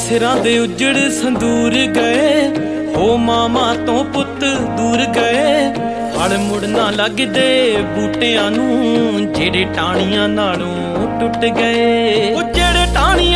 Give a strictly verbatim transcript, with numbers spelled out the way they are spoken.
सिरां दे उजड़ संदूर गए, हो मामा तो पुत दूर गए। फल मुड़ ना लगदे बूटियां नूं, जेड़े टाणियां नालों टुट गए। ओ जेड़े टाणियां